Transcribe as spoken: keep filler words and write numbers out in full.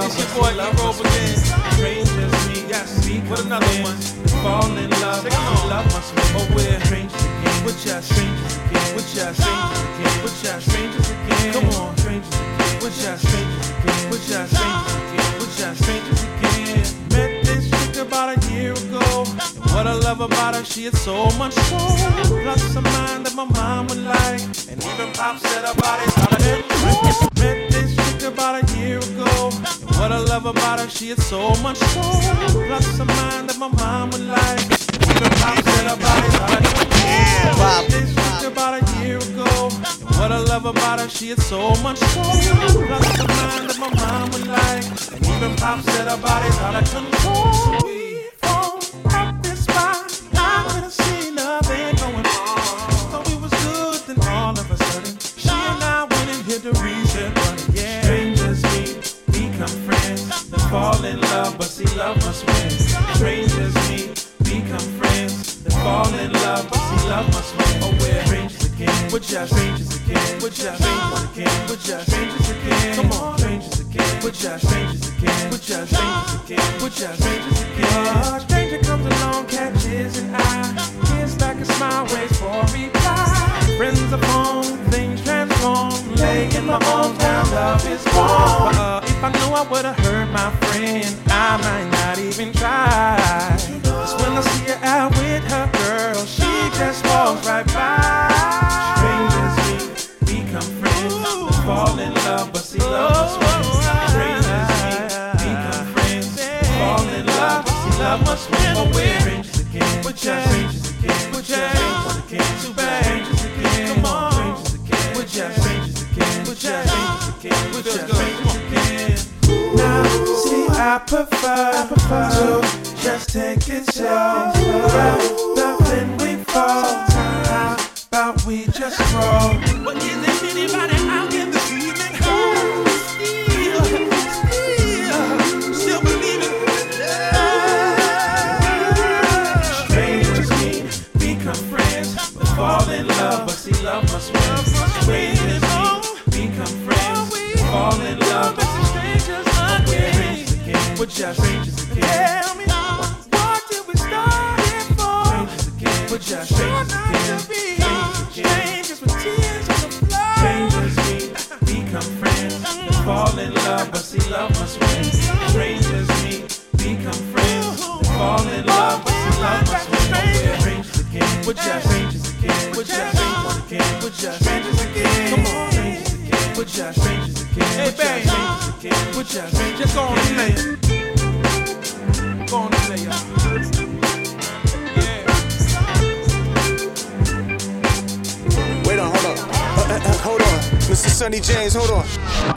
It's your boy E-Roll again. Strangers meet, Yes, with another one. Fall in love, Sing along. love must win. Oh, we're Strangers again, with ya, strangers again, with ya, strangers again, with ya, strangers again. Come on. Strangers again, with ya, strangers again, with ya, strangers again, with ya, strangers again. Met this chick about a year ago. And what I love about her, she is so much so. Plus a mind that my mom would like. And even Pop said her body's out of control. Met this chick about a year ago. And what I love about her, she is so much so. Plus a mind that my mom would like. And even Pop said her body's out of control. Met this chick about a year ago. And what I love about her, she is so much so. Plus a mind that my mom would like. And even Pop said her body's out of control. We won't have this spot. I couldn't see nothing going on. Thought we was good, then all of a sudden, she and I went and hit the reset button. Yeah. Strangers meet, become friends, then fall in love, but see love must win. Strangers meet, become friends, then fall in love, but see love must win. Oh, we're strangers again, With ya, strangers again, with ya, strangers again, with ya, strangers again. Come on. Strangers again, With ya, strangers again, with ya, strangers again, with ya, strangers again. A stranger comes along, catches an eye, gives back a smile, waits for a reply. Friends upon things transform, lay in my arms, now love is born. Uh, if I knew I would've hurt my friend, I might not even try. Just when I see her out with her girl, she just walks right by. Strangers meet, become friends, then fall in love, but see love must win. Strangers meet, become friends, then fall in love, but see love must win. Oh, we're strangers again, With ya, strangers again, with ya, strangers again, too bad. strangers again, Come on. strangers again, With ya, strangers again, with ya, strangers again, with strangers ya. again. Now, see, I prefer, I prefer to just take it slow. Rather than we fall. How about we just roll? But is there anybody out in the evening who still, still, still believing in love? Strangers meet, become friends, then fall in love, but see love must win. Strangers meet, become friends, then fall in love, but see Strangers we're again. strangers again, With ya, strangers again, tell me, what did we start it for? strangers again, With ya, strangers not again, to be strangers again. strangers with tears on the floor. Strangers meet, become friends, then fall in love, but see love must win. Strangers meet, become friends, then fall in love, but see love must win. Oh, we're strangers again, With ya, strangers again, with ya, strangers again, with ya, strangers again. Come on. Strangers again, With ya, strangers again, Hey, babe. strangers again, With ya, strangers just go on and play again. it. Go on and play, y'all. Yeah. Wait on, hold on. Uh, uh, uh, hold on. Mister Sonny James, hold on.